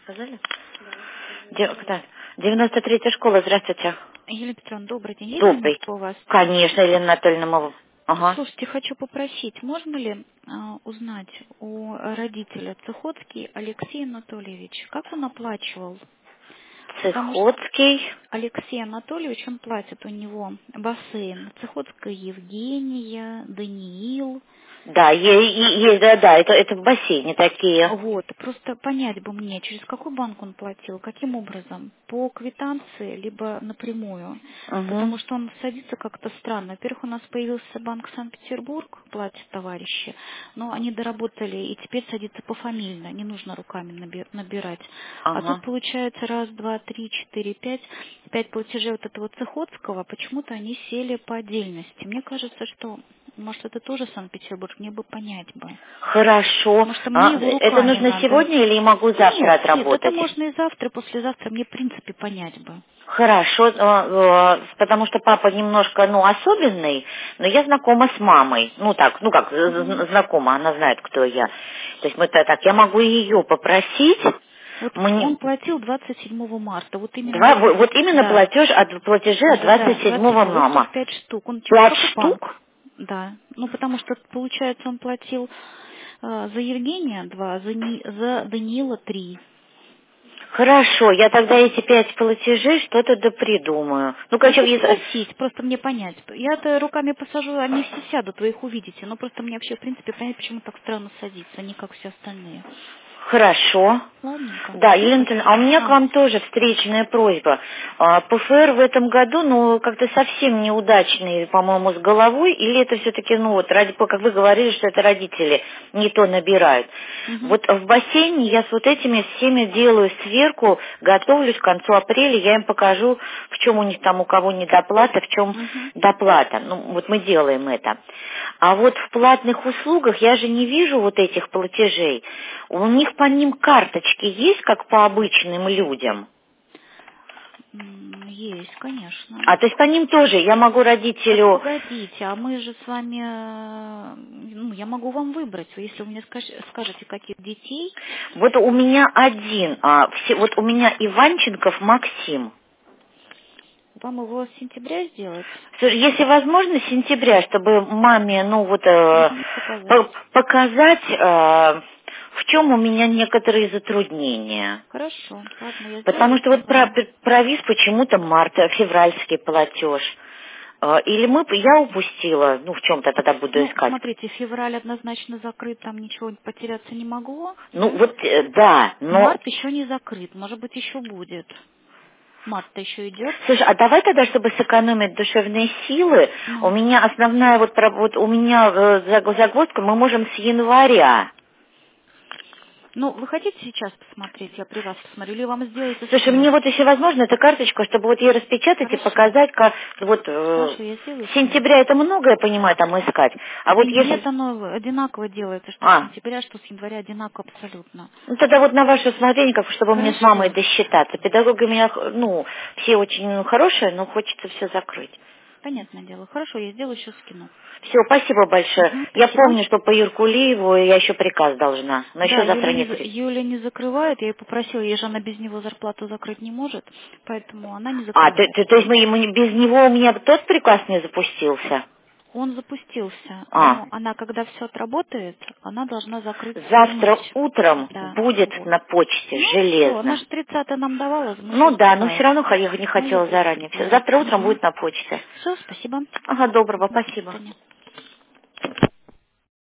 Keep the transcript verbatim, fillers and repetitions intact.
Сказали? Де- да. девяносто третья школа, здравствуйте. Елена Петровна, добрый день. Есть Добрый. минутка у вас? Конечно, Елена Анатольевна, мы... Ага. Слушайте, хочу попросить, можно ли а, узнать у родителя Цехоцкий Алексей Анатольевич, как он оплачивал? Потому что Цехоцкий. Алексей Анатольевич, он платит у него бассейн. Цехоцкая Евгения, Даниил. Да, есть, да, да, это, это в бассейне такие. Вот, просто понять бы мне, через какой банк он платил, каким образом, по квитанции, либо напрямую, Угу. потому что он садится как-то странно. Во-первых, у нас появился банк Санкт-Петербург, платят товарищи, но они доработали и теперь садится пофамильно, не нужно руками наби- набирать. А Ага. тут получается раз, два, три, четыре, пять, пять платежей вот этого Цехоцкого, почему-то они сели по отдельности. Мне кажется, что... Может, это тоже Санкт-Петербург, мне бы понять бы. Хорошо. Потому что мне А, его это руками нужно надо. сегодня или я могу завтра Нет, нет, отработать? это можно и завтра, и послезавтра, мне в принципе понять бы. Хорошо, э, э, потому что папа немножко, ну, особенный, но я знакома с мамой. Ну, так, ну как, з- з- знакома, она знает, кто я. То есть мы-то так, я могу ее попросить. Вот Мне... он платил двадцать седьмого марта, вот именно Два, вот, вот вот именно да, платеж от платежи от да, двадцать двадцать седьмого седьмого, мама. этих пять штук. Он через Пять какой банк? штук? Да, ну потому что, получается, он платил э, за Евгения два, за, Ни- за Даниила три. Хорошо, я тогда эти пять платежей что-то да придумаю. Ну, короче, Можете если- спросить, просто мне понять. Я-то руками посажу, они все сядут, вы их увидите. Но просто мне вообще, в принципе, понять, почему так странно садится, не как все остальные. Хорошо. Ладненько. Да, Всё, Елена Анатольевна, а у спасибо. меня к А, вам тоже встречная просьба. А, ПФР в этом году, ну, как-то совсем неудачный, по-моему, с головой, или это все-таки, ну, вот, ради, как вы говорили, что это родители не то набирают. угу, Вот в бассейне я с вот этими всеми делаю сверку, готовлюсь к концу апреля, я им покажу, в чем у них там, у кого недоплата, в чем угу. доплата. Ну, вот мы делаем это. А вот в платных услугах я же не вижу вот этих платежей. У них по ним карточки есть, как по обычным людям? М, Есть, конечно. А, то есть по ним тоже я могу Так родителю... погодите, а мы же с вами, э, ну, я могу вам выбрать, если вы мне скаж- скажете, каких детей. Вот у меня один, а, все, вот у меня Иванченков Максим. Вам его с сентября сделать? Слушай, если возможно, с сентября, чтобы маме, ну вот, э, Угу, показать. по- показать, э, в чем у меня некоторые затруднения. Хорошо, ладно, я Потому сделаю что это вот про, маме. провис почему-то марта, февральский платеж. Э, Или мы, я упустила, ну в чем-то тогда буду Ну, искать. смотрите, февраль однозначно закрыт, там ничего потеряться не могло, Ну да? вот, э, да, но... Март еще не закрыт, может быть, еще будет. Март-то еще идет. Слушай, а давай тогда, чтобы сэкономить душевные силы, у Ну, меня основная вот, про- вот у меня э, заг- загвоздка, мы можем с января. ну, вы хотите сейчас посмотреть? Я при вас посмотрю. Или вам сделать и Слушай, мне скинуть? вот если возможно, эту карточку, чтобы вот ей распечатать и Хорошо. показать, как вот э, Хорошо, я сделаю с и скину. сентября это много, я понимаю, там искать. А Да вот если... нет, оно одинаково делается, что с А, сентября, что с января одинаково абсолютно. ну тогда вот на ваше усмотрение, как чтобы мне с мамой Хорошо. досчитаться. Педагоги у меня, ну, все очень хорошие, но хочется все закрыть. Понятное дело. Хорошо, я сделаю, еще скину. Все, спасибо большое. Угу, Я спасибо. помню, что по Юркулиеву я еще приказ должна, но Да, еще завтра Юля не не, за- три. Юля не закрывает, я ее попросила, ей же она без него зарплату закрыть не может, поэтому она не А, то, закрывает то- то есть счет. мы, ему не- без него у меня тот приказ не запустился? Он запустился, А, но она, когда все отработает, она должна закрыть завтра вернуть. утром Да, будет вот. на почте, Ну все, она железно. же тридцатое нам давала, мы же Ну да, но успеваем. все равно я не Мы ее хотела быстро заранее. Всё, сделаем. завтра утром Угу. будет на почте. Все, спасибо. Ага, доброго, Мгм, до спасибо. свидания.